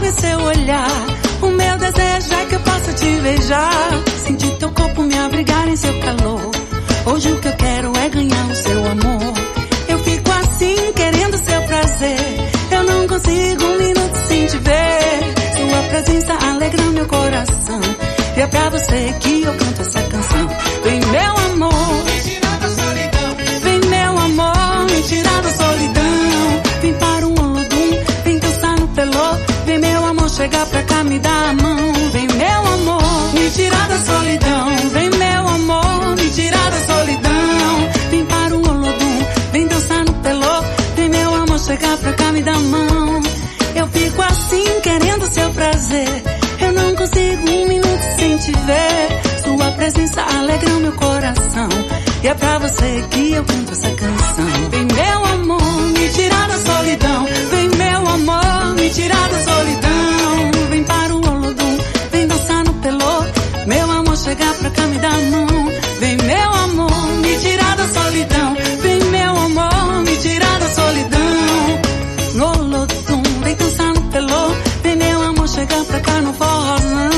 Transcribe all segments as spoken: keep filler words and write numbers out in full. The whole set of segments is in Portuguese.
em seu olhar. O meu desejo é que eu possa te beijar, sentir teu corpo me abrigar em seu calor. Hoje o que eu quero é ganhar o seu amor. Eu fico assim querendo seu prazer, eu não consigo um minuto sem te ver. Sua presença alegra meu coração, e é pra você que eu canto essa canção. Vem meu amor, me tirar da solidão. vem meu amor, me tirar da solidão. Vem para o Olodum, vem dançar no pelô. Vem meu amor, chegar pra cá, me dar a mão. Vem meu amor, me tirar da solidão. Vem meu amor, me tirar da solidão. Vem para o Olodum, vem dançar no pelô. Vem meu amor, chegar pra cá, me dar a mão. Eu fico assim querendo seu prazer, eu não consigo um minuto sem te ver. Sua presença alegra meu coração, e é pra você que eu canto essa canção. Vem meu amor, me tirar da solidão. Vem meu amor, me tirar da solidão. Vem para o Olodum, vem dançar no pelô. Meu amor, chegar pra cá, me dar a mão. Vem meu amor, me tirar da solidão. Vem meu amor, me tirar da solidão. No Olodum, vem dançar no pelô. Vem meu amor, chegar pra cá no forrozão.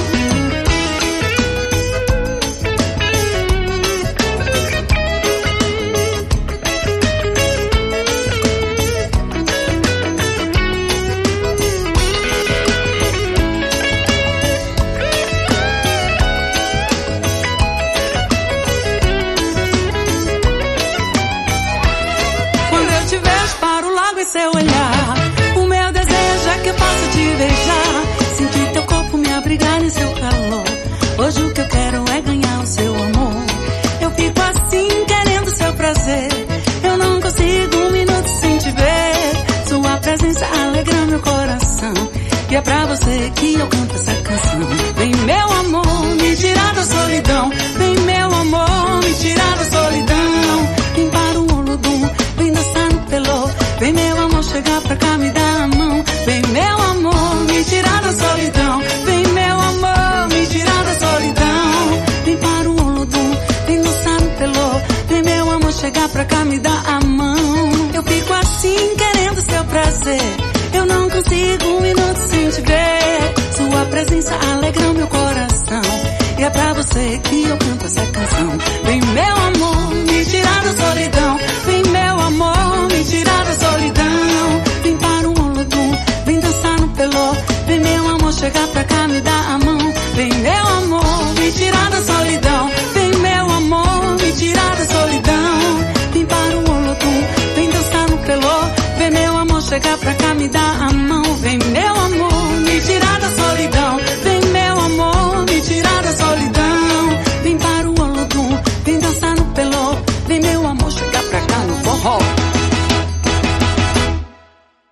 Seu olhar, o meu desejo é que eu possa te beijar, sentir teu corpo me abrigar em seu calor. Hoje o que eu quero é ganhar o seu amor. Eu fico assim querendo seu prazer, eu não consigo um minuto sem te ver. Sua presença alegra meu coração, e é pra você que eu canto essa canção. Vem meu amor, me tirar da solidão. Vem meu amor, me tirar da solidão. Vem para o Olodum, vem dançar no pelô. Vem meu amor, chegar pra cá, me dar a mão. Vem meu amor, me tirar da solidão. Vem meu amor, me tirar da solidão. Vem para o Olodum, vem dançar no pelô. Vem meu amor, chegar pra cá, me dar a mão. Eu fico assim querendo seu prazer, eu não consigo um minuto sem te ver. Sua presença alegra meu coração, e é pra você que eu canto essa canção. Vem meu amor, me tirar da solidão. Vem meu amor, me tirar da solidão. Vem para o Olodum, vem dançar no pelô. Vem meu amor, chegar pra cá, me dar a mão. Vem meu amor, me tirar da solidão. Vem meu amor, me tirar da solidão. Vem para o Olodum, vem dançar no pelô. Vem meu amor, chegar pra cá, me dar a mão. Vem meu amor, me tirar da solidão. Vem meu amor, me tirar da solidão. Vem para o Olodum, vem dançar no pelô. Vem meu amor, chegar pra cá no forró.